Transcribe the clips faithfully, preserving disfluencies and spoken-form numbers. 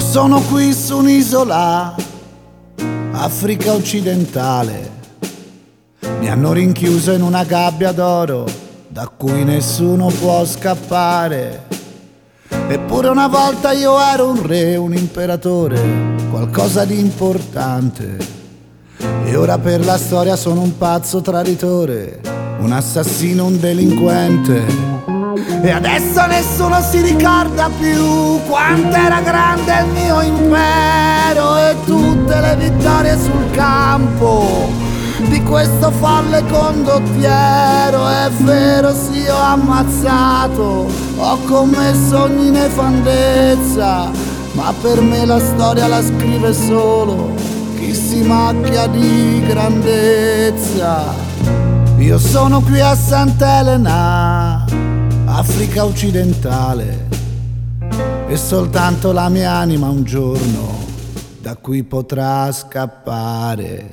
sono qui su un'isola, Africa occidentale. Mi hanno rinchiuso in una gabbia d'oro da cui nessuno può scappare. Eppure una volta io ero un re, un imperatore, qualcosa di importante. E ora per la storia sono un pazzo traditore, un assassino, un delinquente. E adesso nessuno si ricorda più quanto era grande il mio impero e tutte le vittorie sul campo di questo folle condottiero. È vero, sì, ho ammazzato, ho commesso ogni nefandezza, ma per me la storia la scrive solo chi si macchia di grandezza. Io sono qui a Sant'Elena, Africa occidentale, e soltanto la mia anima un giorno da qui potrà scappare.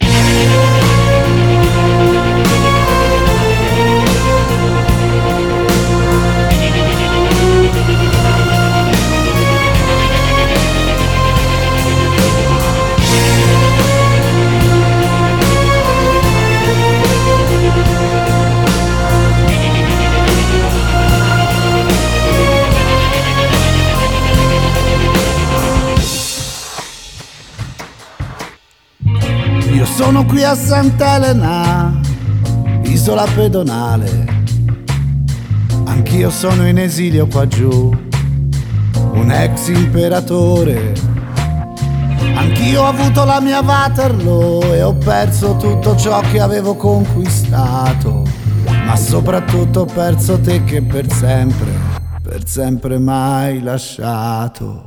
Io sono qui a Sant'Elena, isola pedonale. Anch'io sono in esilio qua giù, un ex imperatore. Anch'io ho avuto la mia Waterloo e ho perso tutto ciò che avevo conquistato, ma soprattutto ho perso te che per sempre, per sempre mai lasciato.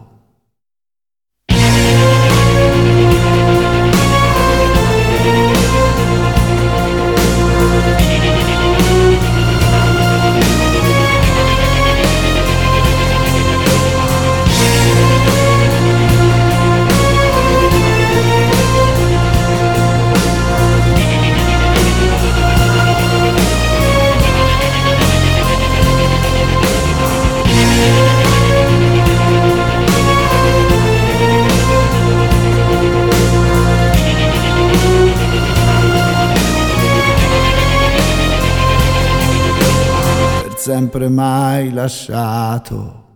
Sempre mai lasciato.